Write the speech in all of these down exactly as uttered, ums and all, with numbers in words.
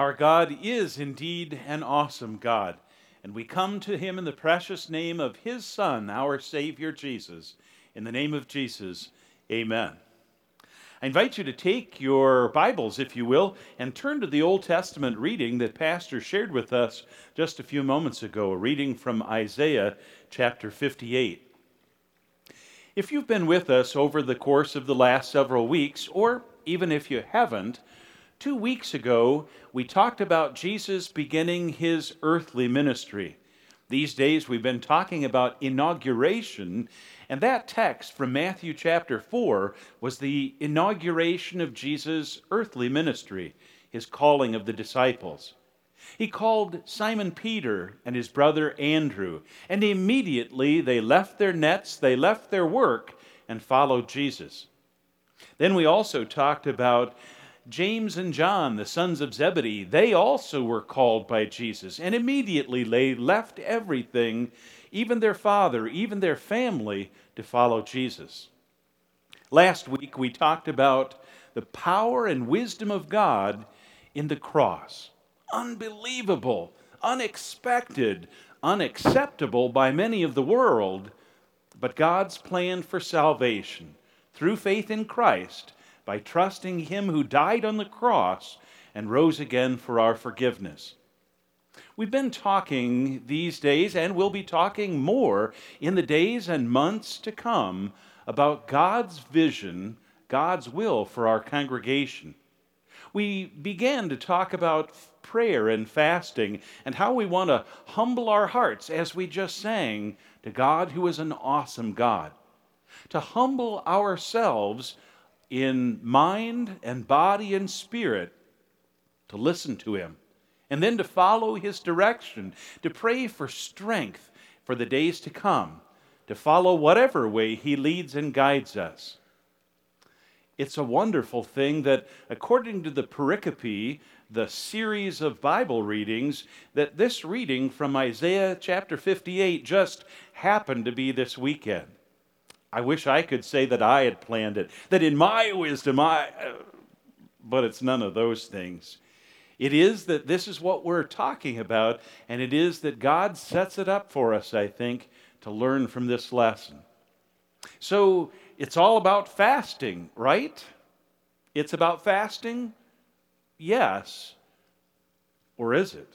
Our God is indeed an awesome God, and we come to him in the precious name of his Son, our Savior Jesus. In the name of Jesus, amen. I invite you to take your Bibles, if you will, and turn to the Old Testament reading that Pastor shared with us just a few moments ago, a reading from Isaiah chapter fifty-eight. If you've been with us over the course of the last several weeks, or even if you haven't, two weeks ago we talked about Jesus beginning his earthly ministry. These days we've been talking about inauguration, and that text from Matthew chapter four was the inauguration of Jesus' earthly ministry, his calling of the disciples. He called Simon Peter and his brother Andrew, and immediately they left their nets, they left their work, and followed Jesus. Then we also talked about James and John, the sons of Zebedee. They also were called by Jesus, and immediately they left everything, even their father, even their family, to follow Jesus. Last week we talked about the power and wisdom of God in the cross. Unbelievable, unexpected, unacceptable by many of the world, but God's plan for salvation through faith in Christ, by trusting him who died on the cross and rose again for our forgiveness. We've been talking these days, and we'll be talking more in the days and months to come, about God's vision, God's will for our congregation. We began to talk about prayer and fasting and how we want to humble our hearts, as we just sang, to God who is an awesome God. To humble ourselves in mind and body and spirit, to listen to him, and then to follow his direction, to pray for strength for the days to come, to follow whatever way he leads and guides us. It's a wonderful thing that, according to the pericope, the series of Bible readings, that this reading from Isaiah chapter fifty-eight just happened to be this weekend. I wish I could say that I had planned it, that in my wisdom I... Uh, but it's none of those things. It is that this is what we're talking about, and it is that God sets it up for us, I think, to learn from this lesson. So it's all about fasting, right? It's about fasting? Yes. Or is it?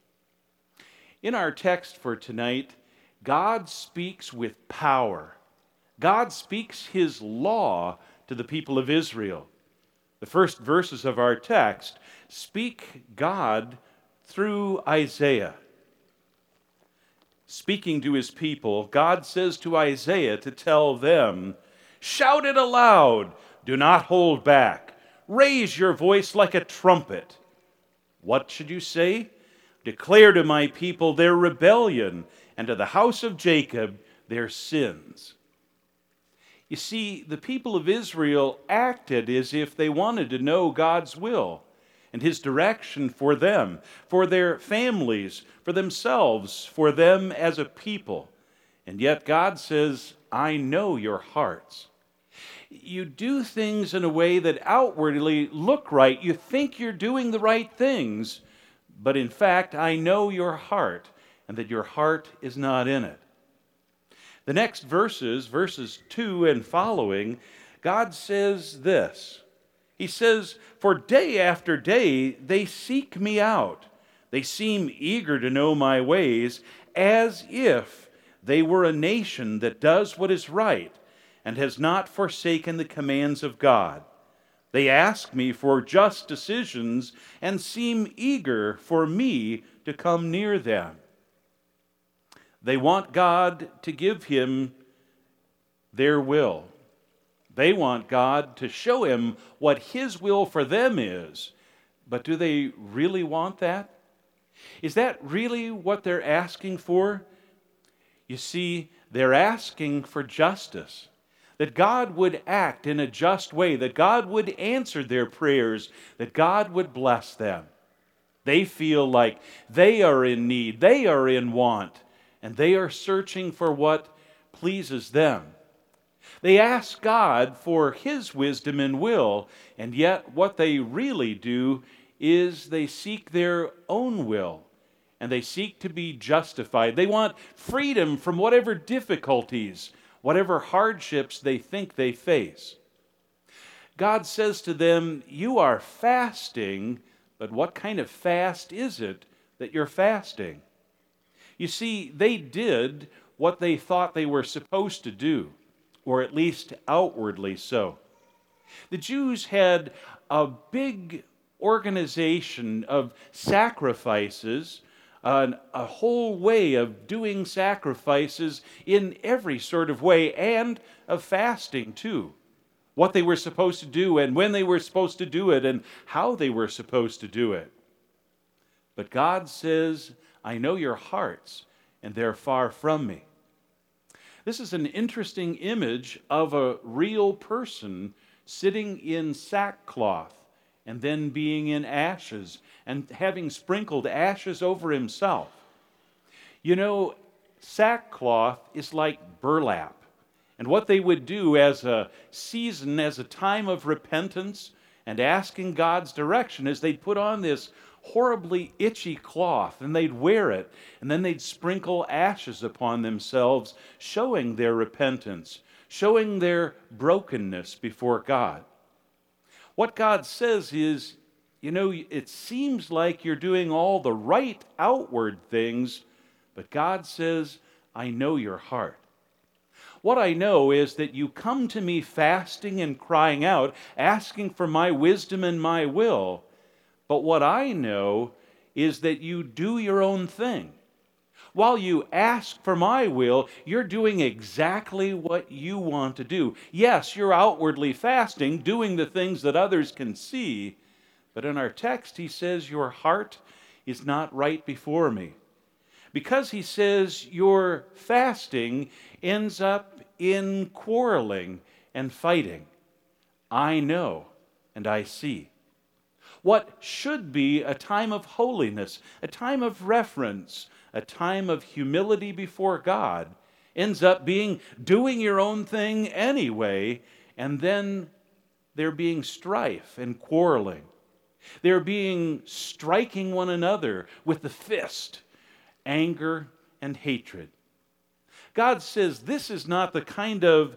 In our text for tonight, God speaks with power. God speaks his law to the people of Israel. The first verses of our text speak God through Isaiah. Speaking to his people, God says to Isaiah to tell them, "Shout it aloud, do not hold back. Raise your voice like a trumpet." What should you say? "Declare to my people their rebellion, and to the house of Jacob their sins." You see, the people of Israel acted as if they wanted to know God's will and his direction for them, for their families, for themselves, for them as a people. And yet God says, "I know your hearts. You do things in a way that outwardly look right. You think you're doing the right things, but in fact, I know your heart, and that your heart is not in it." The next verses, verses two and following, God says this. He says, "For day after day they seek me out. They seem eager to know my ways, as if they were a nation that does what is right and has not forsaken the commands of God. They ask me for just decisions and seem eager for me to come near them." They want God to give him their will. They want God to show him what his will for them is. But do they really want that? Is that really what they're asking for? You see, they're asking for justice. That God would act in a just way. That God would answer their prayers. That God would bless them. They feel like they are in need. They are in want. And they are searching for what pleases them. They ask God for his wisdom and will, and yet what they really do is they seek their own will, and they seek to be justified. They want freedom from whatever difficulties, whatever hardships they think they face. God says to them, you are fasting, but what kind of fast is it that you're fasting? You see, they did what they thought they were supposed to do, or at least outwardly so. The Jews had a big organization of sacrifices, an, a whole way of doing sacrifices in every sort of way, and of fasting too. What they were supposed to do, and when they were supposed to do it, and how they were supposed to do it. But God says, I know your hearts, and they're far from me. This is an interesting image of a real person sitting in sackcloth, and then being in ashes, and having sprinkled ashes over himself. You know, sackcloth is like burlap. And what they would do as a season, as a time of repentance and asking God's direction, is they'd put on this horribly itchy cloth, and they'd wear it, and then they'd sprinkle ashes upon themselves, showing their repentance, showing their brokenness before God. What God says is, you know, it seems like you're doing all the right outward things, but God says, I know your heart. What I know is that you come to me fasting and crying out, asking for my wisdom and my will. But what I know is that you do your own thing. While you ask for my will, you're doing exactly what you want to do. Yes, you're outwardly fasting, doing the things that others can see. But in our text, he says, your heart is not right before me. Because he says your fasting ends up in quarreling and fighting. I know and I see. What should be a time of holiness, a time of reverence, a time of humility before God, ends up being doing your own thing anyway, and then there being strife and quarreling. There being striking one another with the fist, anger and hatred. God says, this is not the kind of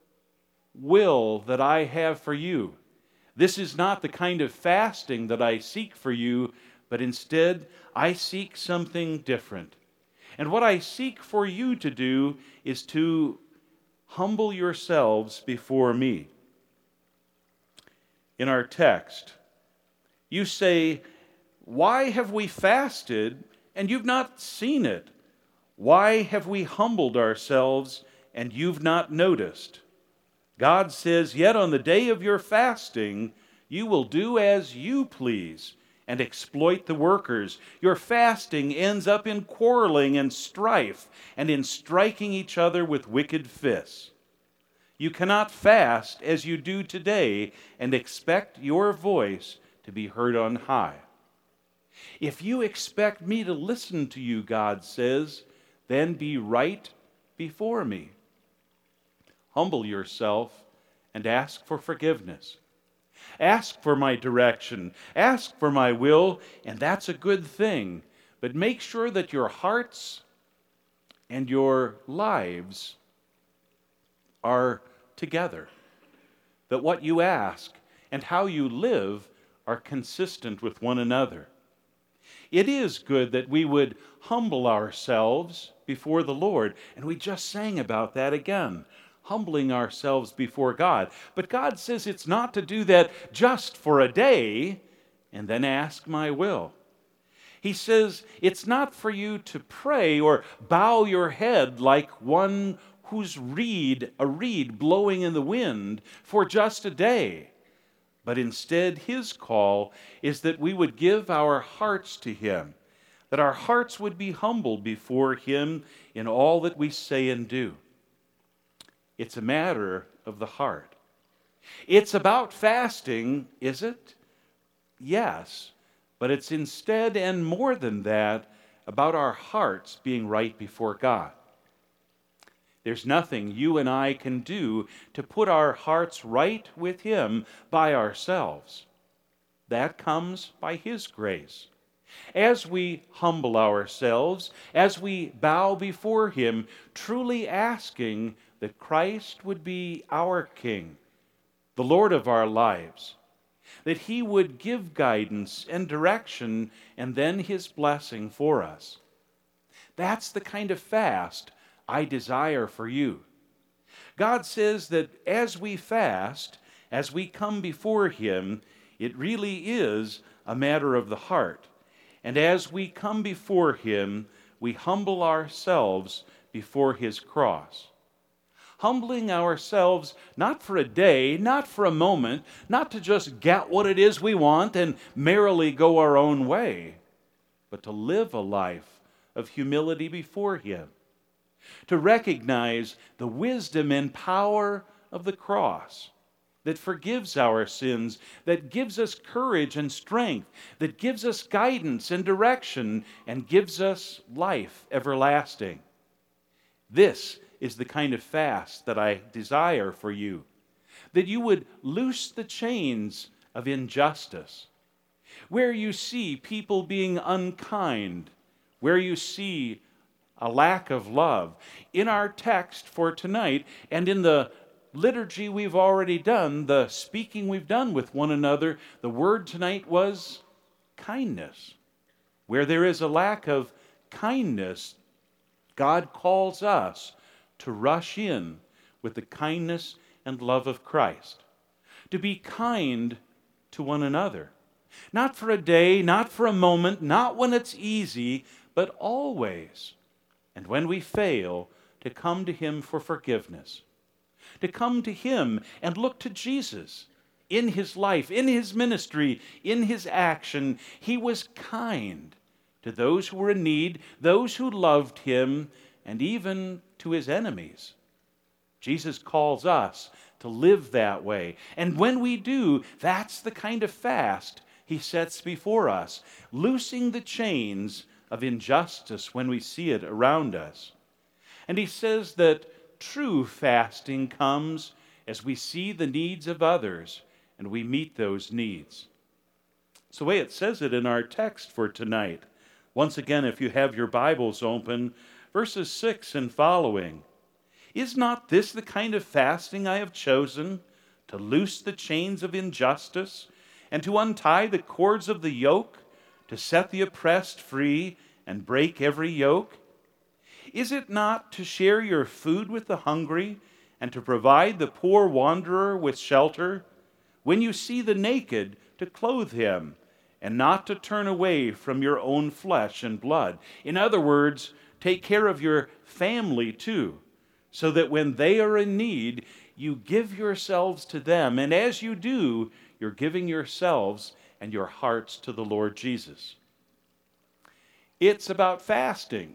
will that I have for you. This is not the kind of fasting that I seek for you, but instead I seek something different. And what I seek for you to do is to humble yourselves before me. In our text, you say, why have we fasted and you've not seen it? Why have we humbled ourselves and you've not noticed? God says, yet on the day of your fasting, you will do as you please and exploit the workers. Your fasting ends up in quarreling and strife and in striking each other with wicked fists. You cannot fast as you do today and expect your voice to be heard on high. If you expect me to listen to you, God says, then be right before me. Humble yourself and ask for forgiveness. Ask for my direction. Ask for my will, and that's a good thing. But make sure that your hearts and your lives are together. That what you ask and how you live are consistent with one another. It is good that we would humble ourselves before the Lord. And we just sang about that again, humbling ourselves before God. But God says it's not to do that just for a day and then ask my will. He says it's not for you to pray or bow your head like one whose reed, a reed blowing in the wind for just a day. But instead, his call is that we would give our hearts to him, that our hearts would be humbled before him in all that we say and do. It's a matter of the heart. It's about fasting, is it? Yes, but it's instead and more than that about our hearts being right before God. There's nothing you and I can do to put our hearts right with him by ourselves. That comes by His grace. As we humble ourselves, as we bow before Him, truly asking that Christ would be our King, the Lord of our lives, that He would give guidance and direction and then His blessing for us. That's the kind of fast I desire for you. God says that as we fast, as we come before Him, it really is a matter of the heart. And as we come before Him, we humble ourselves before His cross. Humbling ourselves not for a day, not for a moment, not to just get what it is we want and merrily go our own way, but to live a life of humility before Him. To recognize the wisdom and power of the cross that forgives our sins, that gives us courage and strength, that gives us guidance and direction, and gives us life everlasting. This is the kind of fast that I desire for you, that you would loose the chains of injustice. Where you see people being unkind, where you see a lack of love. In our text for tonight, and in the liturgy we've already done, the speaking we've done with one another, the word tonight was kindness. Where there is a lack of kindness, God calls us to rush in with the kindness and love of Christ. To be kind to one another. Not for a day, not for a moment, not when it's easy, but always. And when we fail, to come to Him for forgiveness. To come to Him and look to Jesus. In His life, in His ministry, in His action, He was kind to those who were in need, those who loved Him, and even to His enemies. Jesus calls us to live that way. And when we do, that's the kind of fast He sets before us, loosing the chains of injustice when we see it around us. And He says that true fasting comes as we see the needs of others and we meet those needs. It's the way it says it in our text for tonight. Once again, if you have your Bibles open, verses six and following. Is not this the kind of fasting I have chosen, to loose the chains of injustice, and to untie the cords of the yoke, to set the oppressed free and break every yoke? Is it not to share your food with the hungry and to provide the poor wanderer with shelter? When you see the naked, to clothe him and not to turn away from your own flesh and blood. In other words, take care of your family too, so that when they are in need, you give yourselves to them. And as you do, you're giving yourselves and your hearts to the Lord Jesus. It's about fasting.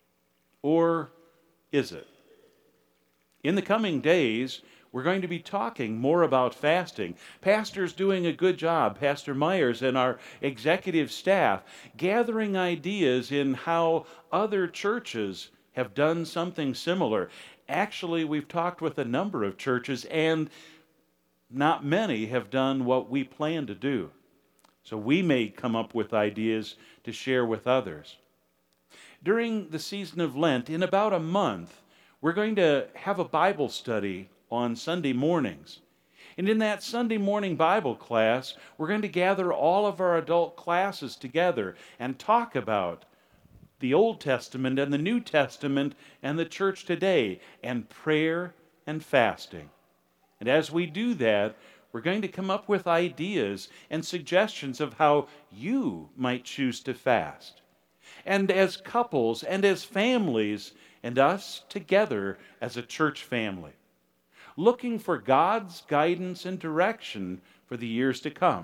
Or is it? In the coming days, we're going to be talking more about fasting. Pastor's doing a good job, Pastor Myers and our executive staff, gathering ideas in how other churches have done something similar. Actually, we've talked with a number of churches, and not many have done what we plan to do. So we may come up with ideas to share with others. During the season of Lent, in about a month, we're going to have a Bible study on Sunday mornings. And in that Sunday morning Bible class, we're going to gather all of our adult classes together and talk about the Old Testament and the New Testament and the church today, and prayer and fasting. And as we do that, we're going to come up with ideas and suggestions of how you might choose to fast. And as couples and as families and us together as a church family, looking for God's guidance and direction for the years to come.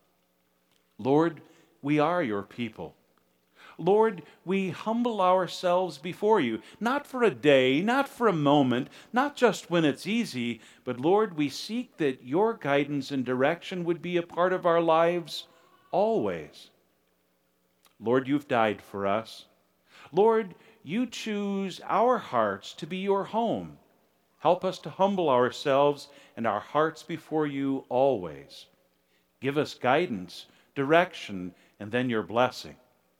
Lord, we are your people. Lord, we humble ourselves before you, not for a day, not for a moment, not just when it's easy, but Lord, we seek that your guidance and direction would be a part of our lives always. Lord, you've died for us. Lord, you choose our hearts to be your home. Help us to humble ourselves and our hearts before you always. Give us guidance direction, and then your blessing.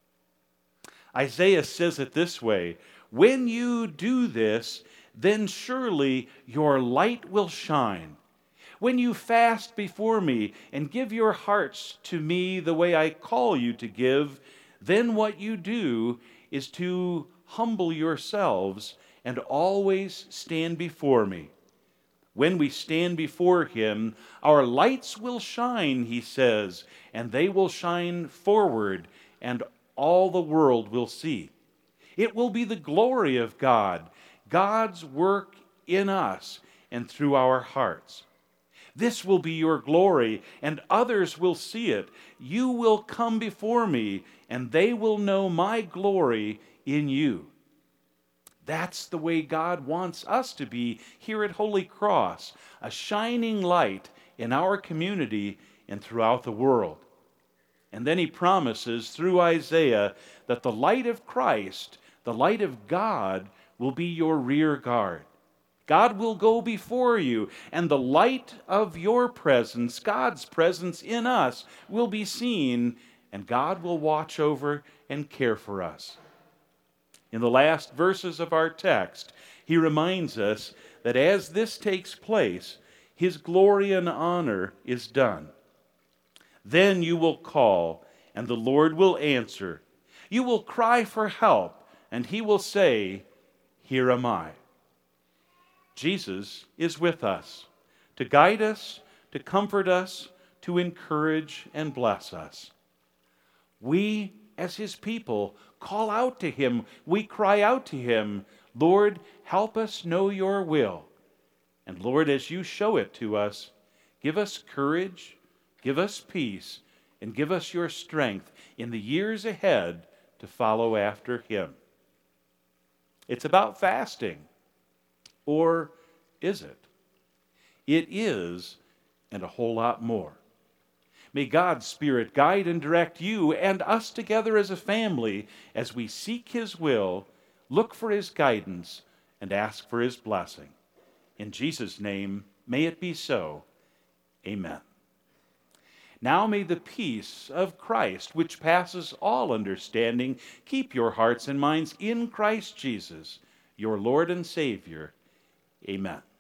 Isaiah says it this way, "When you do this, then surely your light will shine. When you fast before me and give your hearts to me the way I call you to give, then what you do is to humble yourselves and always stand before me. When we stand before him, our lights will shine," he says, "and they will shine forward, and all the world will see. It will be the glory of God, God's work in us and through our hearts. This will be your glory, and others will see it. You will come before me, and they will know my glory in you." That's the way God wants us to be here at Holy Cross, a shining light in our community and throughout the world. And then he promises through Isaiah that the light of Christ, the light of God, will be your rear guard. God will go before you, and the light of your presence, God's presence in us, will be seen, and God will watch over and care for us. In the last verses of our text, he reminds us that as this takes place, his glory and honor is done. "Then you will call, and the Lord will answer. You will cry for help, and he will say, 'Here am I.'" Jesus is with us to guide us, to comfort us, to encourage and bless us. We, as his people, call out to him. We cry out to him, "Lord, help us know your will." And Lord, as you show it to us, give us courage, give us peace, and give us your strength in the years ahead to follow after him. It's about fasting. Or is it? It is, and a whole lot more. May God's Spirit guide and direct you and us together as a family as we seek his will, look for his guidance, and ask for his blessing. In Jesus' name, may it be so. Amen. Now may the peace of Christ, which passes all understanding, keep your hearts and minds in Christ Jesus, your Lord and Savior. Amen.